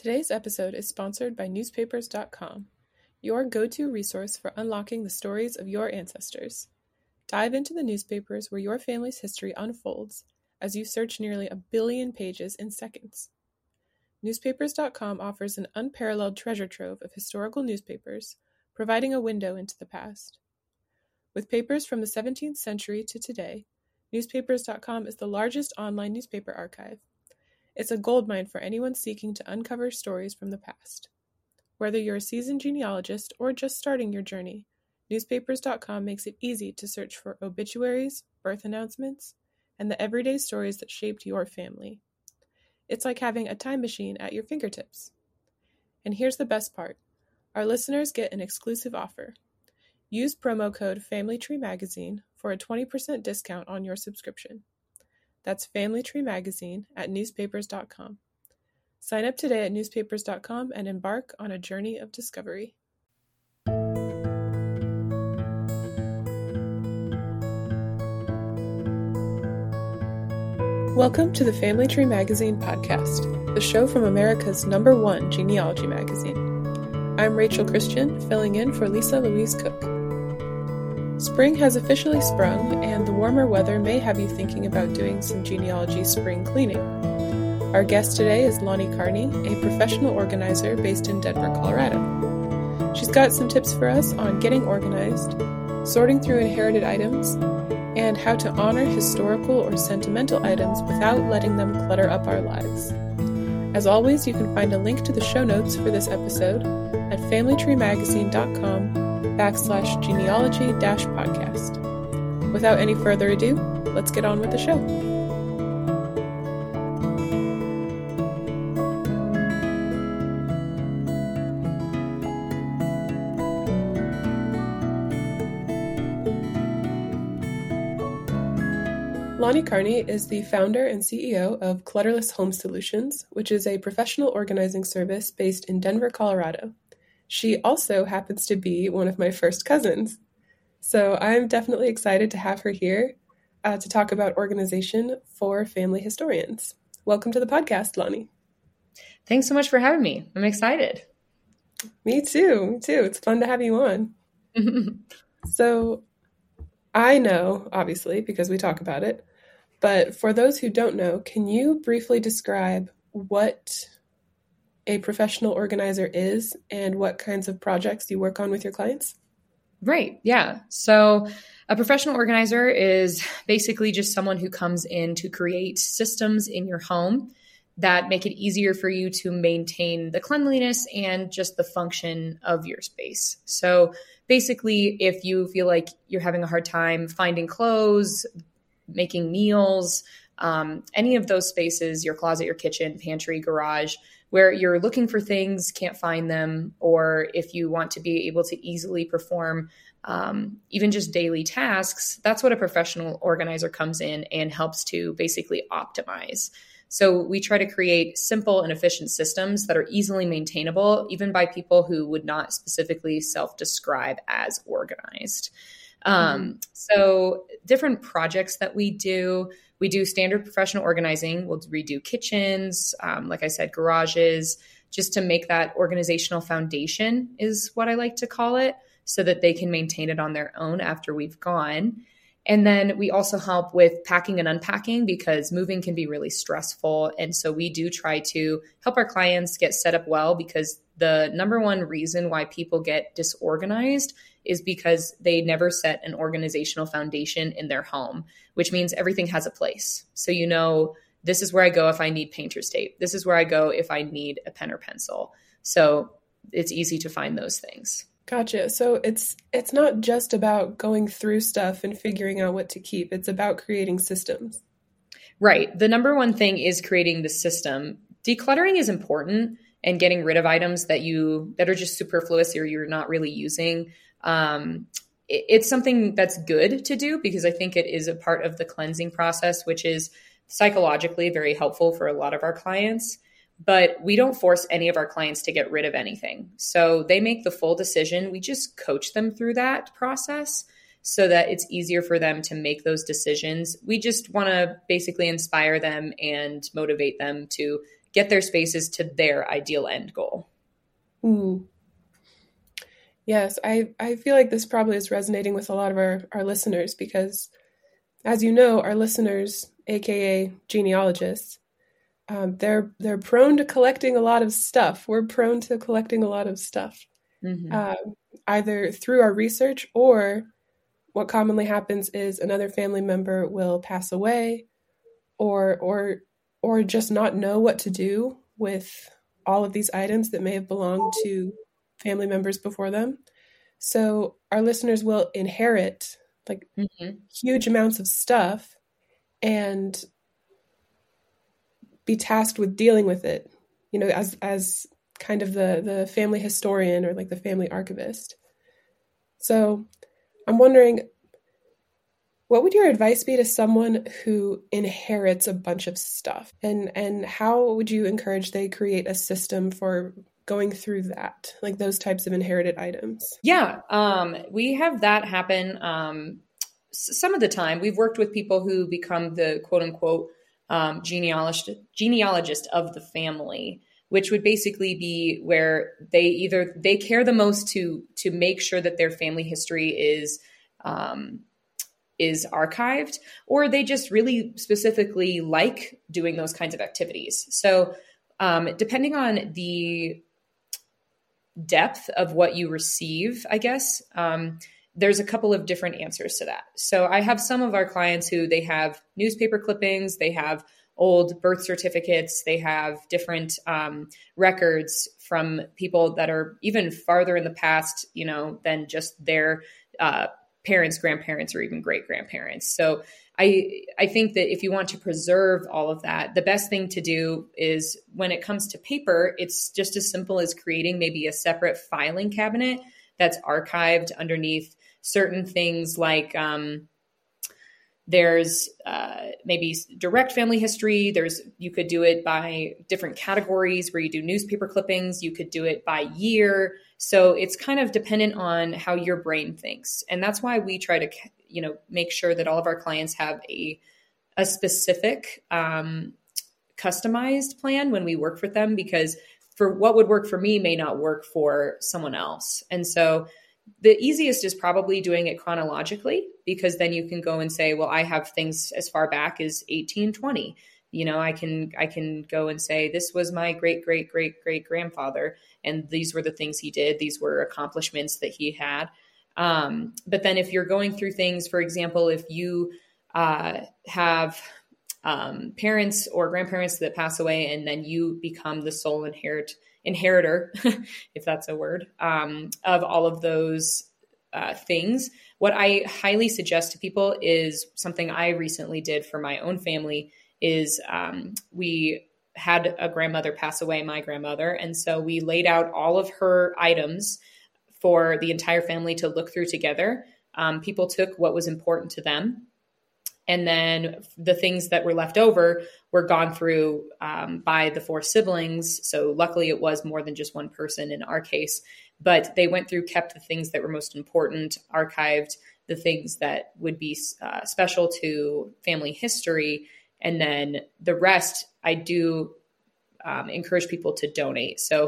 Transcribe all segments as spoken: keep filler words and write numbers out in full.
Today's episode is sponsored by newspapers dot com, your go-to resource for unlocking the stories of your ancestors. Dive into the newspapers where your family's history unfolds as you search nearly a billion pages in seconds. newspapers dot com offers an unparalleled treasure trove of historical newspapers, providing a window into the past. With papers from the seventeenth century to today, newspapers dot com is the largest online newspaper archive. It's a goldmine for anyone seeking to uncover stories from the past. Whether you're a seasoned genealogist or just starting your journey, newspapers dot com makes it easy to search for obituaries, birth announcements, and the everyday stories that shaped your family. It's like having a time machine at your fingertips. And here's the best part. Our listeners get an exclusive offer. Use promo code FamilyTreeMagazine for a twenty percent discount on your subscription. That's FamilyTreeMagazine at newspapers dot com. Sign up today at newspapers dot com and embark on a journey of discovery. Welcome to the Family Tree Magazine podcast, the show from America's number one genealogy magazine. I'm Rachel Christian, filling in for Lisa Louise Cook. Spring has officially sprung, and the warmer weather may have you thinking about doing some genealogy spring cleaning. Our guest today is Lonnie Carney, a professional organizer based in Denver, Colorado. She's got some tips for us on getting organized, sorting through inherited items, and how to honor historical or sentimental items without letting them clutter up our lives. As always, you can find a link to the show notes for this episode at familytreemagazine dot com backslash genealogy dash podcast. Without any further ado, let's get on with the show. Lonnie Carney is the founder and C E O of Clutterless Home Solutions, which is a professional organizing service based in Denver, Colorado. She also happens to be one of my first cousins. So I'm definitely excited to have her here uh, to talk about organization for family historians. Welcome to the podcast, Lonnie. Thanks so much for having me. I'm excited. Me too. Me too. It's fun to have you on. So I know, obviously, because we talk about it, but for those who don't know, can you briefly describe what a professional organizer is and what kinds of projects you work on with your clients? Right. Yeah. So a professional organizer is basically just someone who comes in to create systems in your home that make it easier for you to maintain the cleanliness and just the function of your space. So basically, if you feel like you're having a hard time finding clothes, making meals, um, any of those spaces, your closet, your kitchen, pantry, garage, where you're looking for things, can't find them, or if you want to be able to easily perform um, even just daily tasks, that's what a professional organizer comes in and helps to basically optimize. So we try to create simple and efficient systems that are easily maintainable, even by people who would not specifically self-describe as organized. Um, mm-hmm. So different projects that we do, we do standard professional organizing. We'll redo kitchens, um, like I said, garages, just to make that organizational foundation is what I like to call it, so that they can maintain it on their own after we've gone. And then we also help with packing and unpacking because moving can be really stressful. And so we do try to help our clients get set up well, because the number one reason why people get disorganized is because they never set an organizational foundation in their home, which means everything has a place. So you know, this is where I go if I need painter's tape. This is where I go if I need a pen or pencil. So it's easy to find those things. Gotcha. So it's it's not just about going through stuff and figuring out what to keep. It's about creating systems. Right. The number one thing is creating the system. Decluttering is important, and getting rid of items that you that are just superfluous or you're not really using. Um, it, it's something that's good to do because I think it is a part of the cleansing process, which is psychologically very helpful for a lot of our clients. But we don't force any of our clients to get rid of anything. So they make the full decision. We just coach them through that process so that it's easier for them to make those decisions. We just want to basically inspire them and motivate them to get their spaces to their ideal end goal. Mm. Yes, I, I feel like this probably is resonating with a lot of our, our listeners because, as you know, our listeners, aka genealogists, um, they're they're prone to collecting a lot of stuff. We're prone to collecting a lot of stuff, Mm-hmm. uh, either through our research or what commonly happens is another family member will pass away, or or or just not know what to do with all of these items that may have belonged to family members before them. So our listeners will inherit like Mm-hmm. huge amounts of stuff and be tasked with dealing with it, you know, as as kind of the the family historian or like the family archivist. So I'm wondering, what would your advice be to someone who inherits a bunch of stuff? And and how would you encourage they create a system for going through that, like those types of inherited items? Yeah, um, we have that happen um, s- some of the time. We've worked with people who become the quote unquote um, genealogist, genealogist of the family, which would basically be where they either they care the most to to make sure that their family history is um, is archived, or they just really specifically like doing those kinds of activities. So um, depending on the depth of what you receive, I guess, um, there's a couple of different answers to that. So I have some of our clients who they have newspaper clippings, they have old birth certificates, they have different um, records from people that are even farther in the past, you know, than just their uh, parents, grandparents, or even great grandparents. So I I think that if you want to preserve all of that, the best thing to do is when it comes to paper, it's just as simple as creating maybe a separate filing cabinet that's archived underneath certain things like um, there's uh, maybe direct family history. There's you could do it by different categories where you do newspaper clippings. You could do it by year. So it's kind of dependent on how your brain thinks. And that's why we try to, you know, make sure that all of our clients have a, a specific um, customized plan when we work with them, because for what would work for me may not work for someone else. And so the easiest is probably doing it chronologically, because then you can go and say, well, I have things as far back as eighteen twenty. You know, I can I can go and say, this was my great, great, great, great grandfather, and these were the things he did. These were accomplishments that he had. Um, but then if you're going through things, for example, if you uh, have um, parents or grandparents that pass away, and then you become the sole inherit inheritor, if that's a word, um, of all of those uh, things, what I highly suggest to people is something I recently did for my own family. Is um, we had a grandmother pass away, my grandmother. And so we laid out all of her items for the entire family to look through together. Um, people took what was important to them. And then the things that were left over were gone through um, by the four siblings. So luckily it was more than just one person in our case, but they went through, kept the things that were most important, archived the things that would be uh, special to family history. And then the rest, I do um, encourage people to donate. So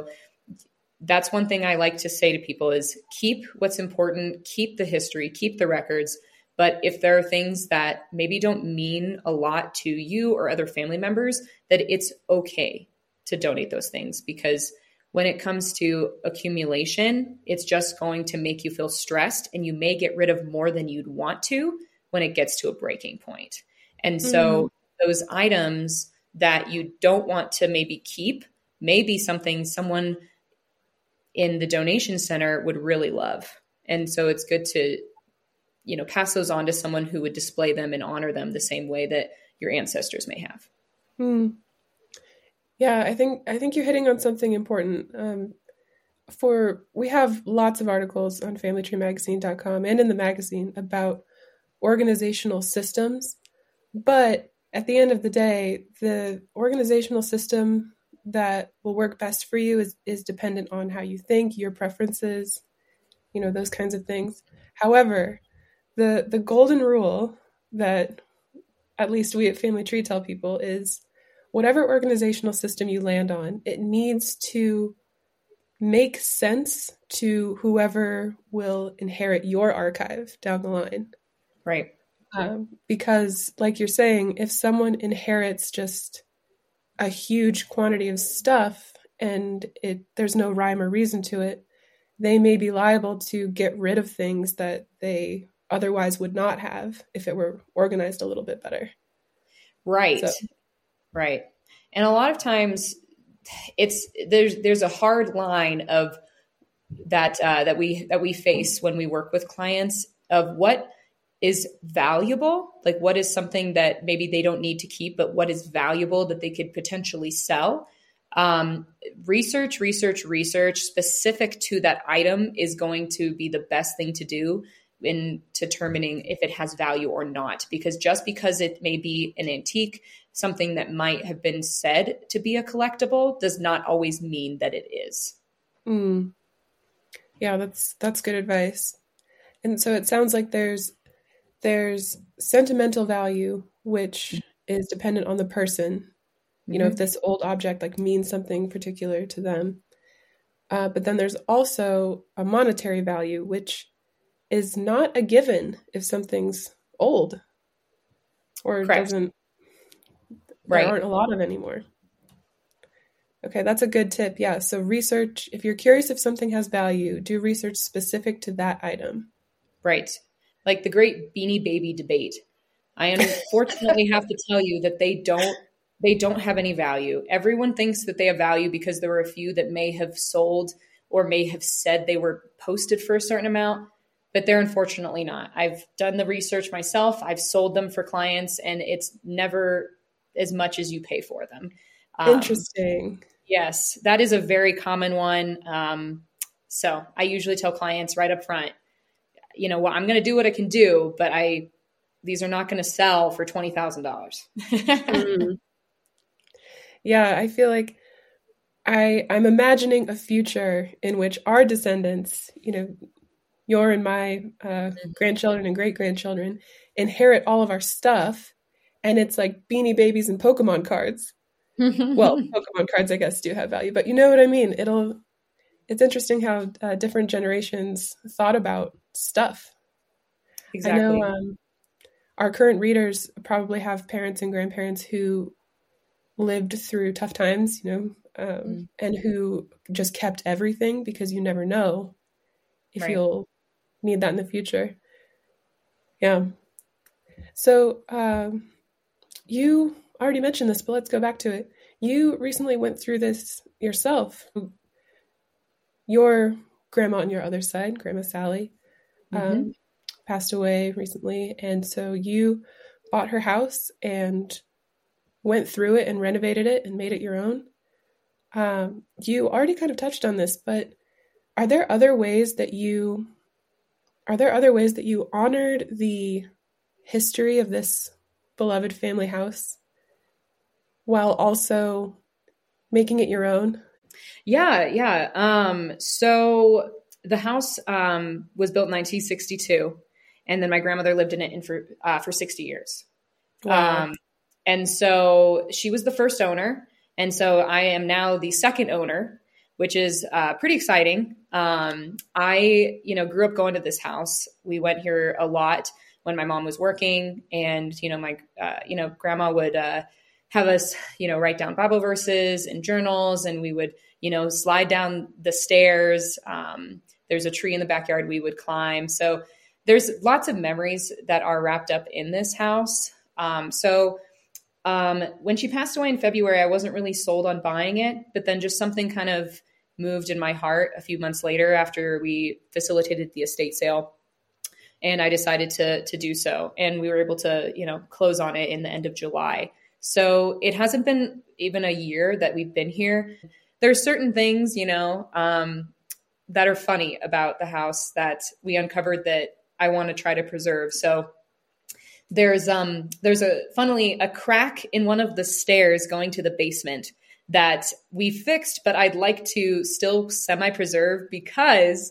that's one thing I like to say to people is keep what's important, keep the history, keep the records. But if there are things that maybe don't mean a lot to you or other family members, that it's okay to donate those things, because when it comes to accumulation, it's just going to make you feel stressed, and you may get rid of more than you'd want to when it gets to a breaking point. And so mm. those items that you don't want to maybe keep may be something someone in the donation center would really love. And so it's good to, you know, pass those on to someone who would display them and honor them the same way that your ancestors may have. Hmm. Yeah, I think I think you're hitting on something important. Um, for we have lots of articles on family tree magazine dot com and in the magazine about organizational systems, but at the end of the day, the organizational system that will work best for you is is dependent on how you think, your preferences, you know, those kinds of things. However, the the golden rule that at least we at Family Tree tell people is whatever organizational system you land on, it needs to make sense to whoever will inherit your archive down the line. Right. Um, because, like you're saying, if someone inherits just a huge quantity of stuff and it there's no rhyme or reason to it, they may be liable to get rid of things that they otherwise would not have if it were organized a little bit better. Right. So. Right. And a lot of times it's there's there's a hard line of that uh, that we that we face when we work with clients of what is valuable, like what is something that maybe they don't need to keep, but what is valuable that they could potentially sell. Um, research, research, research specific to that item is going to be the best thing to do in determining if it has value or not, because just because it may be an antique, something that might have been said to be a collectible does not always mean that it is. Mm. Yeah, that's, that's good advice. And so it sounds like there's, there's sentimental value, which mm-hmm. is dependent on the person. You mm-hmm. know, if this old object like means something particular to them. Uh, but then there's also a monetary value, which is not a given if something's old or Correct. doesn't, right. there aren't a lot of anymore. Okay, that's a good tip. Yeah, so research, if you're curious if something has value, do research specific to that item. Right. Like the great Beanie Baby debate. I unfortunately have to tell you that they don't they don't have any value. Everyone thinks that they have value because there were a few that may have sold or may have said they were posted for a certain amount, but they're unfortunately not. I've done the research myself. I've sold them for clients, and it's never as much as you pay for them. Um, Interesting. Yes, that is a very common one. Um, so I usually tell clients right up front, you know, well, I'm going to do what I can do, but I, these are not going to sell for twenty thousand dollars. mm. Yeah. I feel like I, I'm imagining a future in which our descendants, you know, your and my uh, mm-hmm. grandchildren and great grandchildren inherit all of our stuff. And it's like Beanie Babies and Pokemon cards. Well, Pokemon cards, I guess, do have value, but you know what I mean? It'll, it's interesting how uh, different generations thought about stuff. Exactly. I know um, our current readers probably have parents and grandparents who lived through tough times, you know, um, mm. and who just kept everything because you never know if right. you'll need that in the future. Yeah. So um, you already mentioned this, but let's go back to it. You recently went through this yourself. Your grandma on your other side, Grandma Sally, mm-hmm. um, passed away recently. And so you bought her house and went through it and renovated it and made it your own. Um, you already kind of touched on this, but are there other ways that you, are there other ways that you honored the history of this beloved family house while also making it your own? Yeah, yeah. Um, so the house um, was built in nineteen sixty-two, and then my grandmother lived in it in for uh, for sixty years. Wow. Um, and so she was the first owner, and so I am now the second owner, which is uh, pretty exciting. Um, I, you know, grew up going to this house. We went here a lot when my mom was working, and you know, my, uh, you know, grandma would uh, have us, you know, write down Bible verses and journals, and we would, you know, slide down the stairs. Um, there's a tree in the backyard we would climb. So there's lots of memories that are wrapped up in this house. Um, so um, when she passed away in February, I wasn't really sold on buying it, but then just something kind of moved in my heart a few months later after we facilitated the estate sale. And I decided to, to do so. And we were able to, you know, close on it in the end of July. So it hasn't been even a year that we've been here. There's certain things, you know, um, that are funny about the house that we uncovered that I want to try to preserve. So there's um there's a funnily a crack in one of the stairs going to the basement that we fixed, but I'd like to still semi-preserve because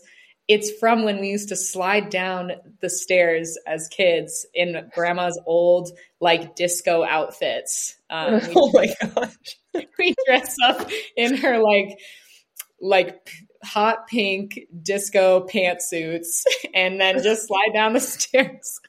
it's from when we used to slide down the stairs as kids in grandma's old like disco outfits. Um, we, oh my gosh. we dress up in her like, like hot pink disco pantsuits and then just slide down the stairs.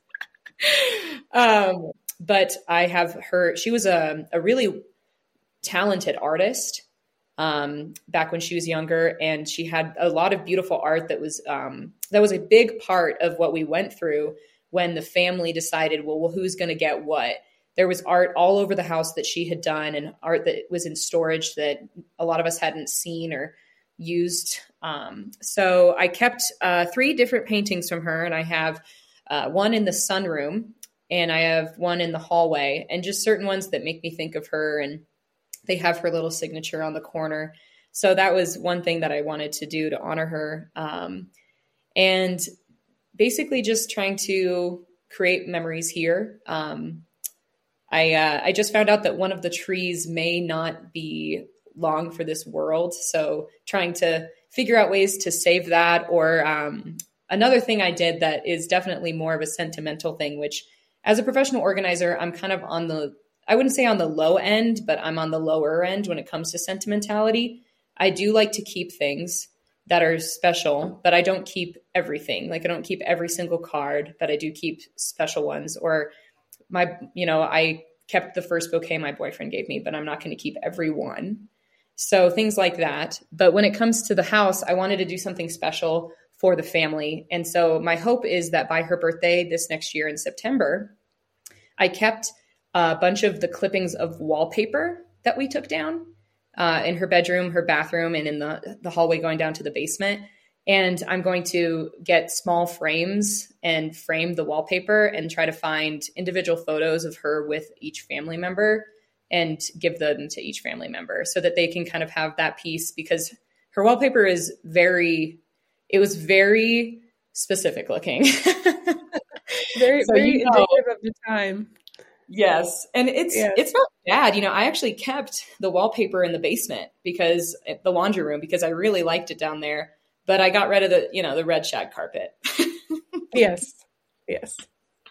um, but I have her, she was a, a really talented artist. Um, back when she was younger, and she had a lot of beautiful art that was, um, that was a big part of what we went through when the family decided, well, well who's going to get what? There was art all over the house that she had done and art that was in storage that a lot of us hadn't seen or used. Um, so I kept, uh, three different paintings from her, and I have, uh, one in the sunroom and I have one in the hallway, and just certain ones that make me think of her, and they have her little signature on the corner. So that was one thing that I wanted to do to honor her. Um, and basically just trying to create memories here. Um, I, uh, I just found out that one of the trees may not be long for this world. So trying to figure out ways to save that. Or um, another thing I did that is definitely more of a sentimental thing, which as a professional organizer, I'm kind of on the I wouldn't say on the low end, but I'm on the lower end when it comes to sentimentality. I do like to keep things that are special, but I don't keep everything. Like I don't keep every single card, but I do keep special ones. Or my, you know, I kept the first bouquet my boyfriend gave me, but I'm not going to keep every one. So things like that. But when it comes to the house, I wanted to do something special for the family. And so my hope is that by her birthday this next year in September, I kept a bunch of the clippings of wallpaper that we took down uh, in her bedroom, her bathroom, and in the, the hallway going down to the basement. And I'm going to get small frames and frame the wallpaper and try to find individual photos of her with each family member and give them to each family member so that they can kind of have that piece, because her wallpaper is very, it was very specific looking. very, so very you know, indicative of the time. Yes. And it's, yes. it's not bad. You know, I actually kept the wallpaper in the basement because the laundry room, because I really liked it down there, but I got rid of the, you know, the red shag carpet. yes. Yes.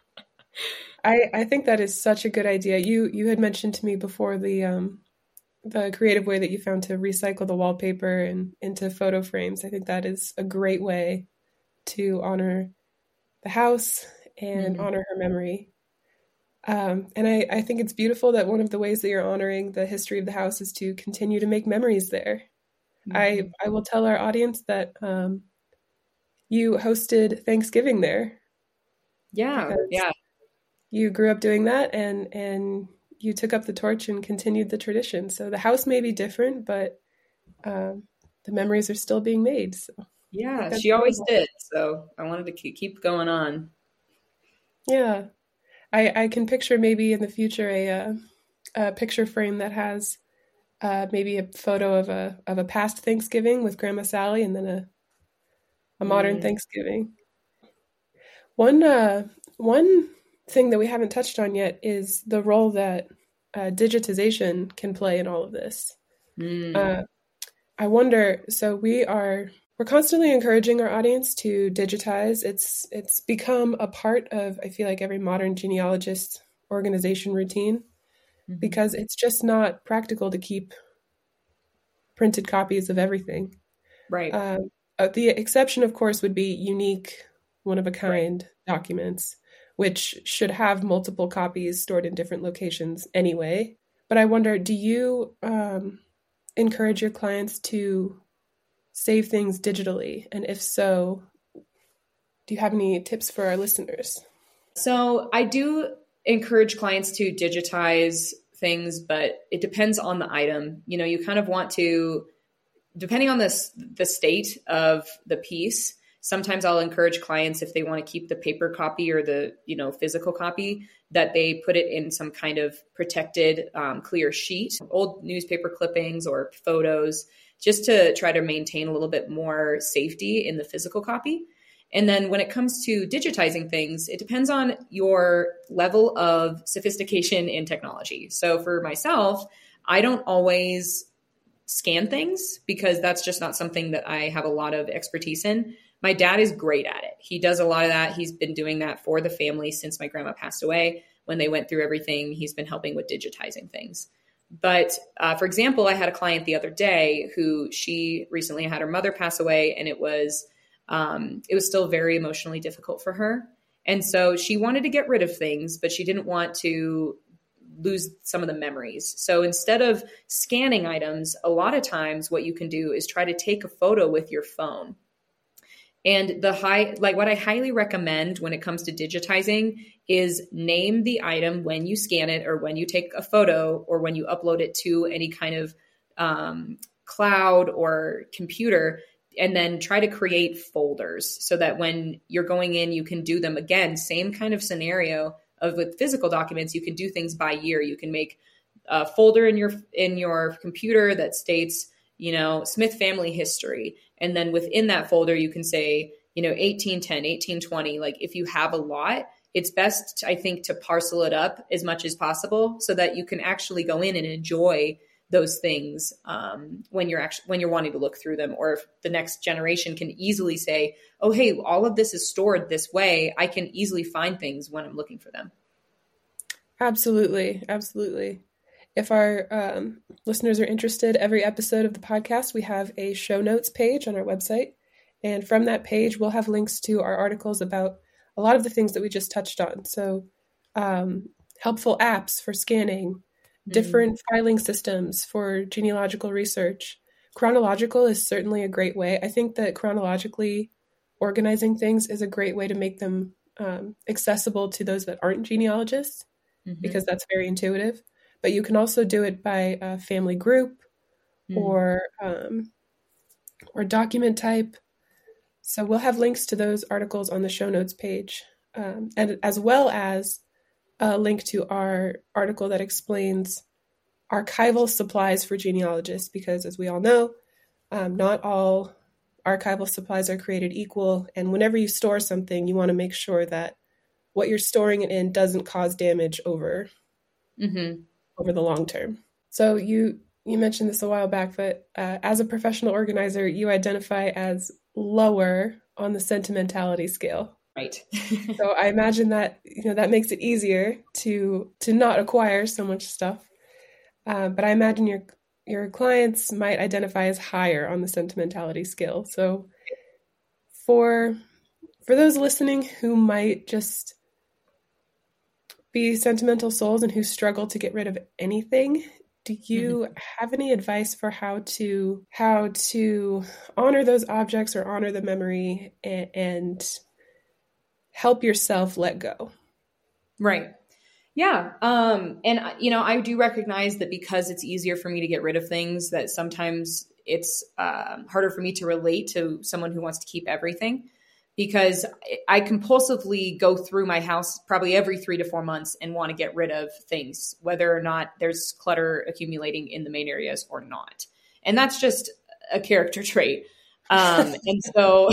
I, I think that is such a good idea. You, you had mentioned to me before the, um, the creative way that you found to recycle the wallpaper and into photo frames. I think that is a great way to honor the house and mm-hmm. honor her memory. Um, and I, I think it's beautiful that one of the ways that you're honoring the history of the house is to continue to make memories there. Mm-hmm. I, I will tell our audience that um, you hosted Thanksgiving there. Yeah, yeah. You grew up doing that, and and you took up the torch and continued the tradition. So the house may be different, but um, the memories are still being made. So yeah, she always did. So I wanted to keep going on. Yeah. I, I can picture maybe in the future a, uh, a picture frame that has uh, maybe a photo of a of a past Thanksgiving with Grandma Sally, and then a a modern mm. Thanksgiving. One uh, one thing that we haven't touched on yet is the role that uh, digitization can play in all of this. Mm. Uh, I wonder. So we are. We're constantly encouraging our audience to digitize. It's it's become a part of, I feel like, every modern genealogist organization routine, mm-hmm. because it's just not practical to keep printed copies of everything. Right. Um, uh, the exception, of course, would be unique, one-of-a-kind right. documents, which should have multiple copies stored in different locations anyway. But I wonder, do you um, encourage your clients to save things digitally? And if so, do you have any tips for our listeners? So I do encourage clients to digitize things, but it depends on the item. You know, you kind of want to, depending on this, the state of the piece, sometimes I'll encourage clients, if they want to keep the paper copy or the, you know, physical copy, that they put it in some kind of protected um, clear sheet, old newspaper clippings or photos, just to try to maintain a little bit more safety in the physical copy. And then when it comes to digitizing things, it depends on your level of sophistication in technology. So for myself, I don't always scan things because that's just not something that I have a lot of expertise in. My dad is great at it. He does a lot of that. He's been doing that for the family since my grandma passed away. When they went through everything, he's been helping with digitizing things. But uh, for example, I had a client the other day who she recently had her mother pass away, and it was um, it was still very emotionally difficult for her. And so she wanted to get rid of things, but she didn't want to lose some of the memories. So instead of scanning items, a lot of times what you can do is try to take a photo with your phone. And the high, like what I highly recommend when it comes to digitizing is name the item when you scan it or when you take a photo or when you upload it to any kind of um, cloud or computer, and then try to create folders so that when you're going in, you can do them again. Same kind of scenario of with physical documents, you can do things by year. You can make a folder in your in your computer that states, you know, Smith family history. And then within that folder, you can say, you know, eighteen ten, eighteen twenty. Like if you have a lot, it's best, I think, to parcel it up as much as possible so that you can actually go in and enjoy those things um, when you're actually when you're wanting to look through them, or if the next generation can easily say, oh, hey, all of this is stored this way. I can easily find things when I'm looking for them. Absolutely. Absolutely. If our um, listeners are interested, every episode of the podcast, we have a show notes page on our website. And from that page, we'll have links to our articles about a lot of the things that we just touched on. So um, helpful apps for scanning, different mm-hmm. filing systems for genealogical research. Chronological is certainly a great way. I think that chronologically organizing things is a great way to make them um, accessible to those that aren't genealogists, mm-hmm. because that's very intuitive. But you can also do it by a family group mm. or um, or document type. So we'll have links to those articles on the show notes page, um, and as well as a link to our article that explains archival supplies for genealogists, because as we all know, um, not all archival supplies are created equal. And whenever you store something, you want to make sure that what you're storing it in doesn't cause damage over mm-hmm. over the long term. So you you mentioned this a while back, but uh, as a professional organizer, you identify as lower on the sentimentality scale. Right. So I imagine that, you know, that makes it easier to to not acquire so much stuff. Uh, but I imagine your your clients might identify as higher on the sentimentality scale. So for for those listening who might just be sentimental souls and who struggle to get rid of anything, do you mm-hmm. have any advice for how to how to honor those objects or honor the memory and, and help yourself let go? Right. Yeah. Um, and, you know, I do recognize that because it's easier for me to get rid of things, that sometimes it's um, harder for me to relate to someone who wants to keep everything, because I compulsively go through my house probably every three to four months and want to get rid of things, whether or not there's clutter accumulating in the main areas or not. And that's just a character trait. Um, and so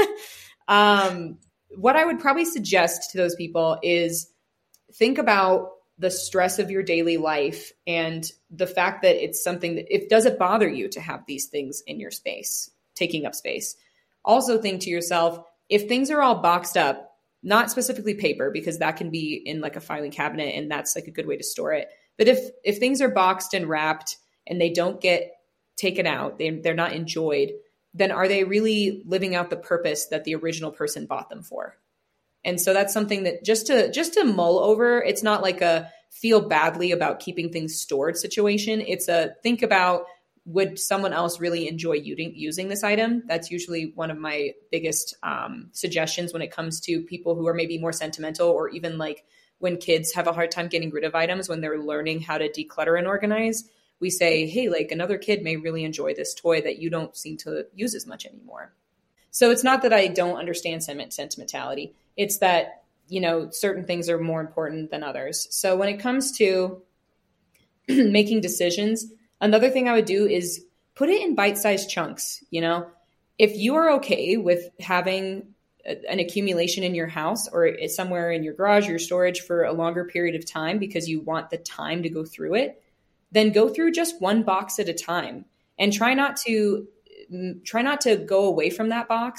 um, what I would probably suggest to those people is think about the stress of your daily life and the fact that it's something that, if does it bother you to have these things in your space, taking up space? Also think to yourself, if things are all boxed up, not specifically paper, because that can be in like a filing cabinet and that's like a good way to store it. But if if things are boxed and wrapped and they don't get taken out, they, they're not enjoyed, then are they really living out the purpose that the original person bought them for? And so that's something that just to just to mull over. It's not like a feel badly about keeping things stored situation. It's a think about, would someone else really enjoy using, using this item? That's usually one of my biggest um, suggestions when it comes to people who are maybe more sentimental, or even like when kids have a hard time getting rid of items when they're learning how to declutter and organize. We say, hey, like another kid may really enjoy this toy that you don't seem to use as much anymore. So it's not that I don't understand sentimentality. It's that, you know, certain things are more important than others. So when it comes to making decisions, another thing I would do is put it in bite-sized chunks. You know, if you are okay with having a, an accumulation in your house or somewhere in your garage or your storage for a longer period of time because you want the time to go through it, then go through just one box at a time and try not to try not to go away from that box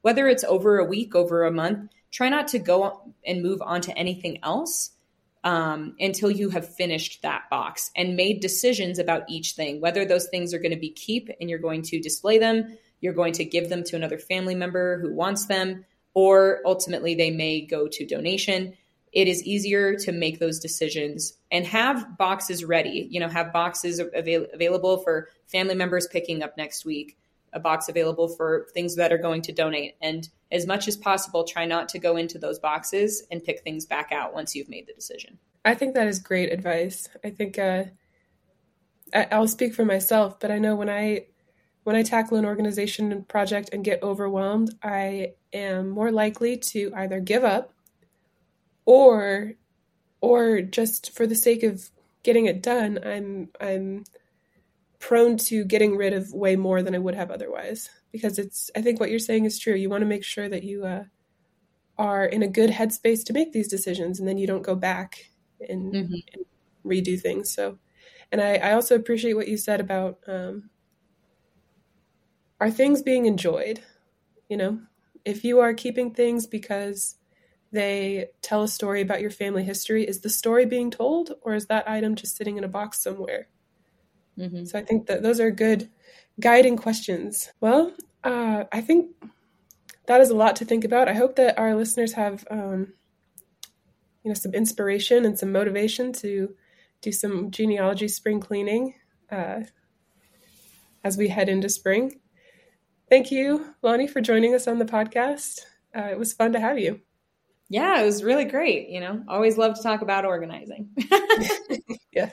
whether it's over a week, over a month, try not to go and move on to anything else um, until you have finished that box and made decisions about each thing, whether those things are going to be keep and you're going to display them, you're going to give them to another family member who wants them, or ultimately they may go to donation. It is easier to make those decisions and have boxes ready, you know, have boxes avail- available for family members picking up next week, a box available for things that are going to donate. And as much as possible, try not to go into those boxes and pick things back out once you've made the decision. I think that is great advice. I think uh, I, I'll speak for myself, but I know when I when I tackle an organization and project and get overwhelmed, I am more likely to either give up or or just for the sake of getting it done, I'm I'm prone to getting rid of way more than I would have otherwise. Because it's, I think what you're saying is true. You want to make sure that you uh, are in a good headspace to make these decisions, and then you don't go back and, mm-hmm. and redo things. So, and I, I also appreciate what you said about um, are things being enjoyed? You know, if you are keeping things because they tell a story about your family history, is the story being told, or is that item just sitting in a box somewhere? Mm-hmm. So I think that those are good guiding questions. Well, uh, I think that is a lot to think about. I hope that our listeners have, um, you know, some inspiration and some motivation to do some genealogy spring cleaning uh, as we head into spring. Thank you, Lonnie, for joining us on the podcast. Uh, it was fun to have you. Yeah, it was really great. You know, always love to talk about organizing. Yes.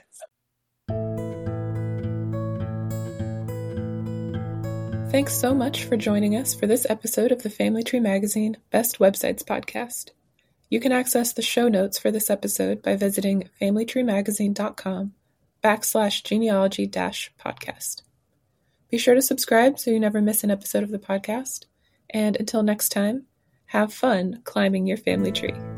Thanks so much for joining us for this episode of the Family Tree Magazine Best Websites podcast. You can access the show notes for this episode by visiting familytreemagazine.com backslash genealogy dash podcast. Be sure to subscribe so you never miss an episode of the podcast. And until next time, have fun climbing your family tree.